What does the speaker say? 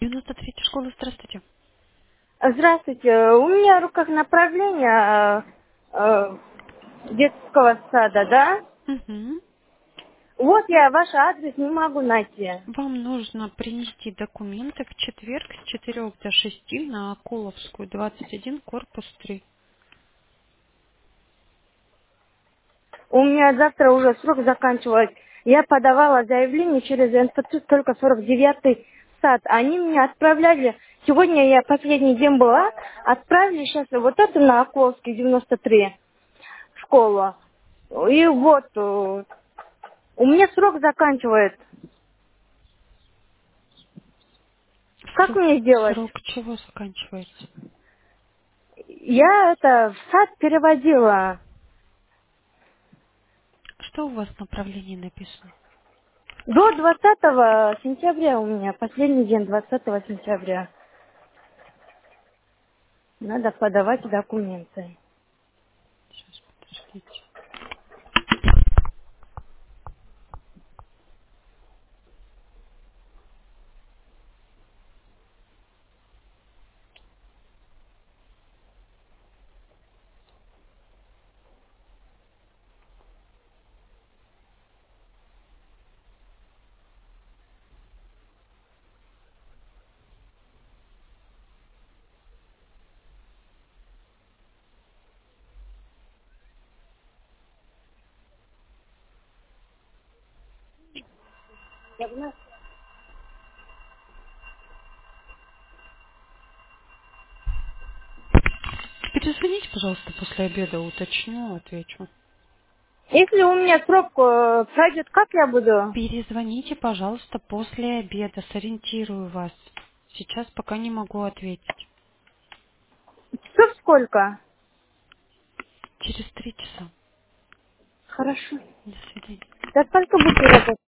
93-я школа, здравствуйте. Здравствуйте. У меня в руках направление детского сада, да? Мгм. Вот я ваш адрес не могу найти. Вам нужно принести документы в четверг с 4 до 6 на Акуловскую, 21, корпус 3. У меня завтра уже срок заканчивается. Я подавала заявление через НФЦ только 49-й сад. Они меня отправляли. Сегодня я последний день была. Отправили сейчас вот это на Акуловский 93 школу. И вот у меня срок заканчивается. Как Срок, мне сделать? срок чего заканчивается? Я это в сад переводила. Что у вас в направлении написано? До 20 сентября у меня, последний день 20 сентября. Надо подавать документы. Сейчас, подождите. Перезвоните, пожалуйста, после обеда, уточню, отвечу. Если у меня срок пройдет, как я буду? Перезвоните, пожалуйста, после обеда, сориентирую вас. Сейчас пока не могу ответить. Часов сколько? Через 3 часа. Хорошо. До свидания. До сколько будете работать?